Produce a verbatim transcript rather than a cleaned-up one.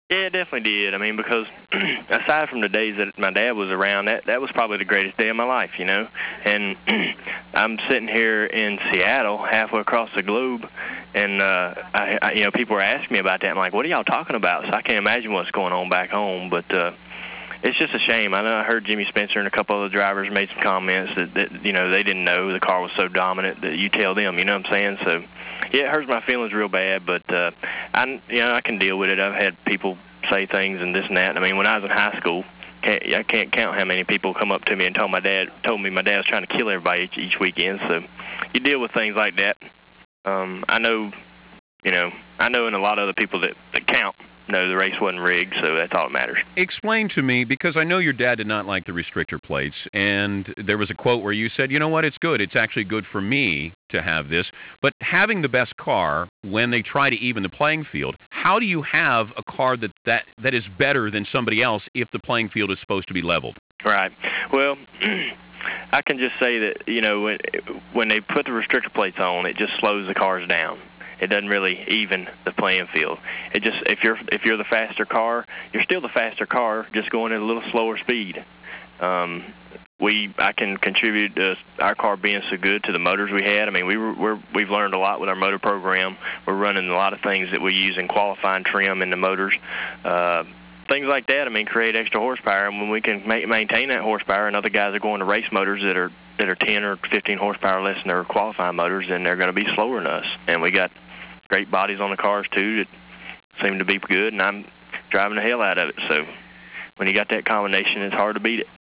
Yeah, it definitely did. I mean, because aside from the days that my dad was around, that that was probably the greatest day of my life, you know. And I'm sitting here in Seattle, halfway across the globe, and uh, I, I, you know, people are asking me about that. I'm like, what are y'all talking about? So I can't imagine what's going on back home. But uh, it's just a shame. I know I heard Jimmy Spencer and a couple other drivers made some comments that, that you know they didn't know the car was so dominant that you tell them. You know what I'm saying? So. Yeah, it hurts my feelings real bad, but uh, I, you know, I can deal with it. I've had people say things and this and that. I mean, when I was in high school, can't, I can't count how many people come up to me and told my dad, told me my dad was trying to kill everybody each, each weekend. So you deal with things like that. Um, I know, you know, I know, and a lot of other people that, that count know the race wasn't rigged, so that's all that matters. Explain to me, because I know your dad did not like the restrictor plates, and there was a quote where you said, you know what, it's good. It's actually good for me to have this. But having the best car, when they try to even the playing field, how do you have a car that, that, that is better than somebody else if the playing field is supposed to be leveled? Right. Well, I can just say that, you know, when, when they put the restrictor plates on, it just slows the cars down. It doesn't really even the playing field. It just if you're if you're the faster car, you're still the faster car, just going at a little slower speed. Um, we I can contribute to our car being so good to the motors we had. I mean, we were we're, we've learned a lot with our motor program. We're running a lot of things that we use in qualifying trim in the motors. Uh, Things like that, I mean, create extra horsepower, and when we can ma- maintain that horsepower, and other guys are going to race motors that are that are ten or fifteen horsepower less than their qualifying motors, then they're going to be slower than us. And we got great bodies on the cars too that seem to be good, and I'm driving the hell out of it. So when you got that combination, it's hard to beat it.